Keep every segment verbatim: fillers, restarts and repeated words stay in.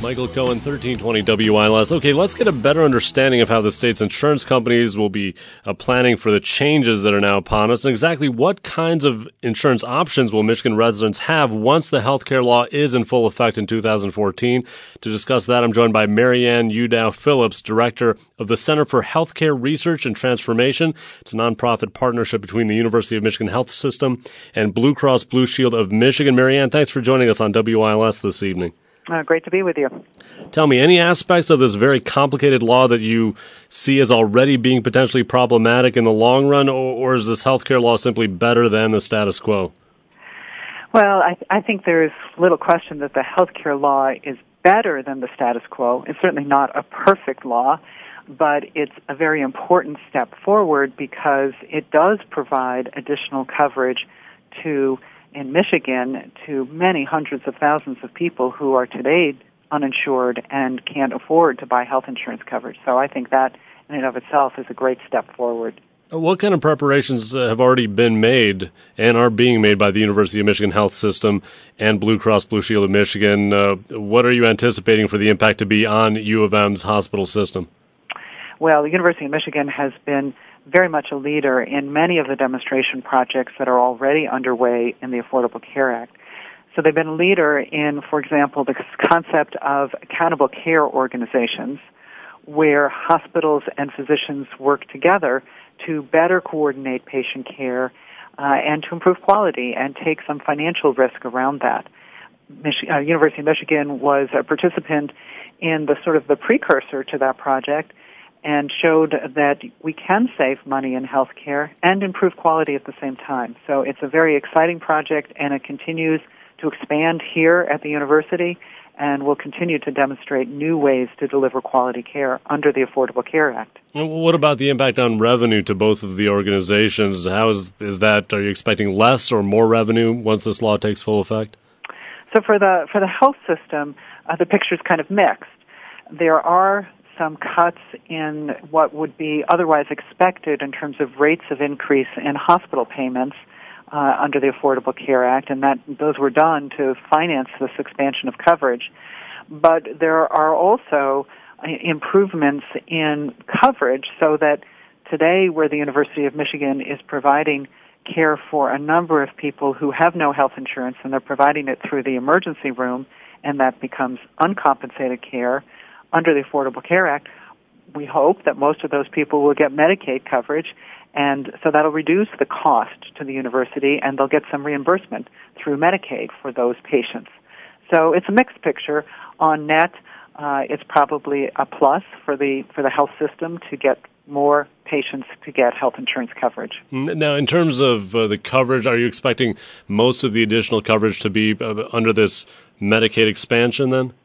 Michael Cohen, thirteen twenty W I L S. Okay, let's get a better understanding of how the state's insurance companies will be uh, planning for the changes that are now upon us, and exactly what kinds of insurance options will Michigan residents have once the healthcare law is in full effect in two thousand fourteen. To discuss that, I'm joined by Marianne Udow Phillips, Director of the Center for Healthcare Research and Transformation. It's a nonprofit partnership between the University of Michigan Health System and Blue Cross Blue Shield of Michigan. Marianne, thanks for joining us on W I L S this evening. Uh, great to be with you. Tell me, any aspects of this very complicated law that you see as already being potentially problematic in the long run, or, or is this healthcare law simply better than the status quo? Well, I, I think there is little question that the healthcare law is better than the status quo. It's certainly not a perfect law, but it's a very important step forward because it does provide additional coverage to in Michigan to many hundreds of thousands of people who are today uninsured and can't afford to buy health insurance coverage. So I think that in and of itself is a great step forward. What kind of preparations have already been made and are being made by the University of Michigan Health System and Blue Cross Blue Shield of Michigan? Uh, what are you anticipating for the impact to be on U of M's hospital system? Well, the University of Michigan has been very much a leader in many of the demonstration projects that are already underway in the Affordable Care Act. So they've been a leader in, for example, the concept of accountable care organizations, where hospitals and physicians work together to better coordinate patient care uh, and to improve quality and take some financial risk around that. Mich- uh, University of Michigan was a participant in the sort of the precursor to that project and showed that we can save money in healthcare and improve quality at the same time. So it's a very exciting project, and it continues to expand here at the university, and will continue to demonstrate new ways to deliver quality care under the Affordable Care Act. What about the impact on revenue to both of the organizations? How is, is that? Are you expecting less or more revenue once this law takes full effect? So for the for the health system, uh, the picture is kind of mixed. There are some cuts in what would be otherwise expected in terms of rates of increase in hospital payments uh, under the Affordable Care Act, and that those were done to finance this expansion of coverage. But there are also improvements in coverage so that today, where the University of Michigan is providing care for a number of people who have no health insurance, and they're providing it through the emergency room, and that becomes uncompensated care, under the Affordable Care Act, we hope that most of those people will get Medicaid coverage, and so that'll reduce the cost to the university, and they'll get some reimbursement through Medicaid for those patients. So it's a mixed picture. On net, uh, it's probably a plus for the for the health system to get more patients to get health insurance coverage. Now, in terms of uh, the coverage, are you expecting most of the additional coverage to be uh, under this Medicaid expansion then?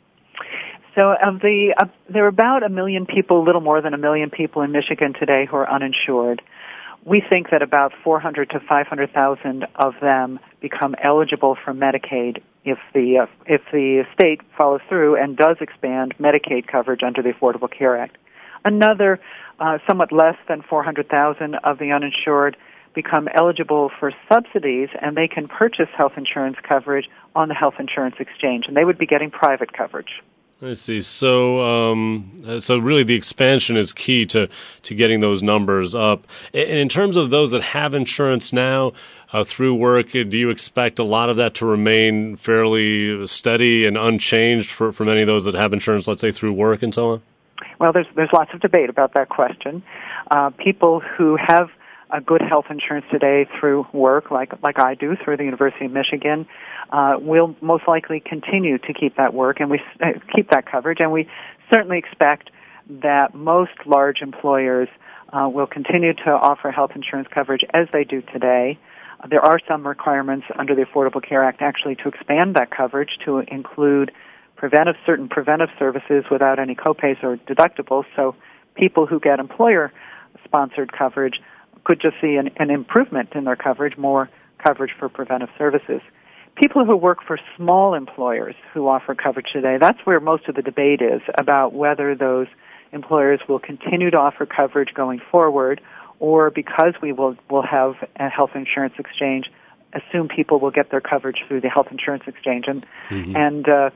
So of the, uh, there are about a million people, a little more than a million people in Michigan today who are uninsured. We think that about four hundred to five hundred thousand of them become eligible for Medicaid if the uh, if the state follows through and does expand Medicaid coverage under the Affordable Care Act. Another, uh, somewhat less than four hundred thousand of the uninsured become eligible for subsidies, and they can purchase health insurance coverage on the health insurance exchange, and they would be getting private coverage. I see. So, um, so really, the expansion is key to, to getting those numbers up. And in terms of those that have insurance now uh, through work, do you expect a lot of that to remain fairly steady and unchanged for, for many of those that have insurance, let's say through work and so on? Well, there's there's lots of debate about that question. Uh, people who have a good health insurance today through work, like like I do through the University of Michigan, uh, will most likely continue to keep that work and we uh, keep that coverage. And we certainly expect that most large employers uh, will continue to offer health insurance coverage as they do today. Uh, there are some requirements under the Affordable Care Act actually to expand that coverage to include preventive certain preventive services without any copays or deductibles. So people who get employer-sponsored coverage could just see an, an improvement in their coverage, more coverage for preventive services. People who work for small employers who offer coverage today, that's where most of the debate is about whether those employers will continue to offer coverage going forward, or because we will, will have a health insurance exchange, assume people will get their coverage through the health insurance exchange. And, mm-hmm. and uh,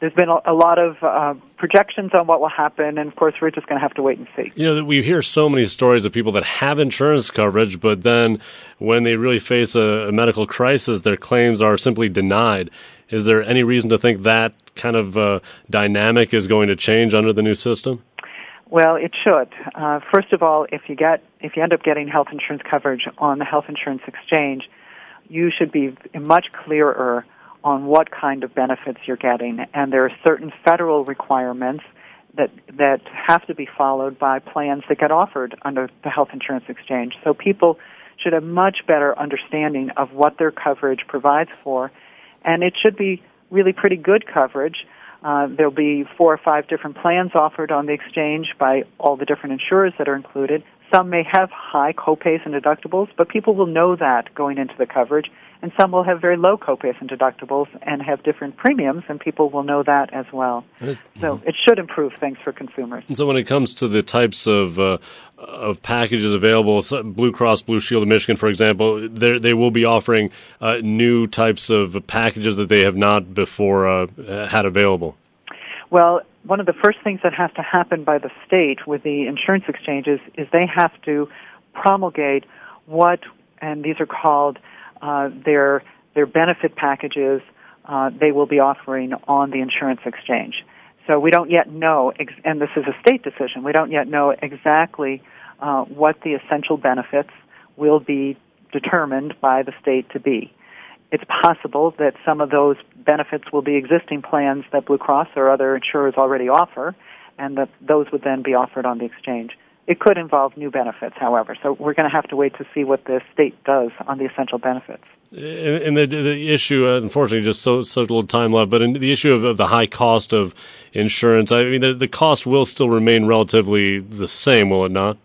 there's been a, a lot of uh, projections on what will happen, and of course we're just going to have to wait and see. You know, we hear so many stories of people that have insurance coverage, but then when they really face a, a medical crisis, their claims are simply denied. Is there any reason to think that kind of uh, dynamic is going to change under the new system? Well, it should. Uh, first of all, if you get if you end up getting health insurance coverage on the health insurance exchange, you should be much clearer on what kind of benefits you're getting, and there are certain federal requirements that that have to be followed by plans that get offered under the health insurance exchange. So people should have much better understanding of what their coverage provides for, and it should be really pretty good coverage. Uh, there'll be four or five different plans offered on the exchange by all the different insurers that are included. Some may have high copays and deductibles, but people will know that going into the coverage. And some will have very low copays and deductibles and have different premiums, and people will know that as well. So it should improve things for consumers. And so when it comes to the types of uh, of packages available, Blue Cross Blue Shield of Michigan, for example, they will be offering uh, new types of packages that they have not before uh, had available. Well, one of the first things that has to happen by the state with the insurance exchanges is they have to promulgate what, and these are called uh, their their benefit packages uh, they will be offering on the insurance exchange. So we don't yet know, ex- and this is a state decision, we don't yet know exactly uh, what the essential benefits will be determined by the state to be. It's possible that some of those benefits will be existing plans that Blue Cross or other insurers already offer, and that those would then be offered on the exchange. It could involve new benefits, however, so we're going to have to wait to see what the state does on the essential benefits. And the, the issue, uh, unfortunately, just so so little time left, but in the issue of, of the high cost of insurance, I mean, the, the cost will still remain relatively the same, will it not?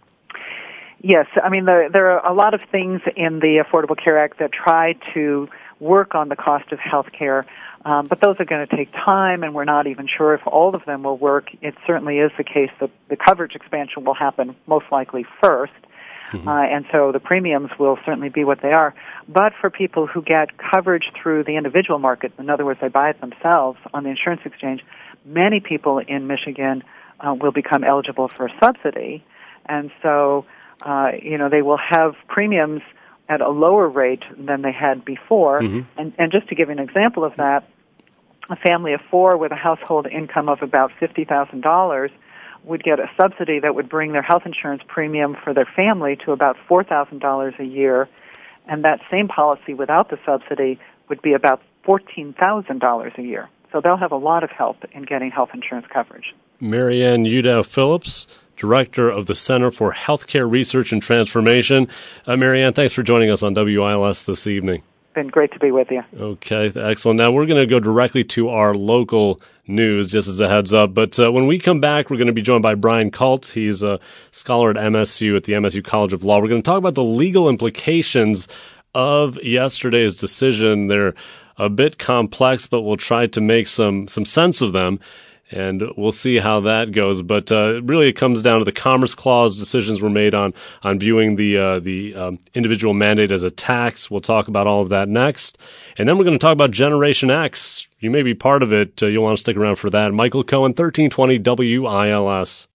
Yes. I mean, there, there are a lot of things in the Affordable Care Act that try to work on the cost of health care, um, but those are going to take time, and we're not even sure if all of them will work. It certainly is the case that the coverage expansion will happen most likely first, mm-hmm. uh, and so the premiums will certainly be what they are. But for people who get coverage through the individual market, in other words, they buy it themselves on the insurance exchange, many people in Michigan uh, will become eligible for a subsidy, and so uh, you know they will have premiums at a lower rate than they had before. Mm-hmm. And, and just to give you an example of that, a family of four with a household income of about fifty thousand dollars would get a subsidy that would bring their health insurance premium for their family to about four thousand dollars a year, and that same policy without the subsidy would be about fourteen thousand dollars a year. So they'll have a lot of help in getting health insurance coverage. Marianne Udow-Phillips, Director of the Center for Healthcare Research and Transformation. Uh, Marianne, thanks for joining us on W I L S this evening. Been great to be with you. Okay, excellent. Now we're going to go directly to our local news, just as a heads up. But uh, when we come back, we're going to be joined by Brian Kalt. He's a scholar at M S U at the M S U College of Law. We're going to talk about the legal implications of yesterday's decision. They're a bit complex, but we'll try to make some some sense of them. And we'll see how that goes. But uh, really, it comes down to the Commerce Clause. Decisions were made on on viewing the uh, the um, individual mandate as a tax. We'll talk about all of that next. And then we're going to talk about Generation X. You may be part of it. Uh, you'll want to stick around for that. Michael Cohen, thirteen twenty W I L S.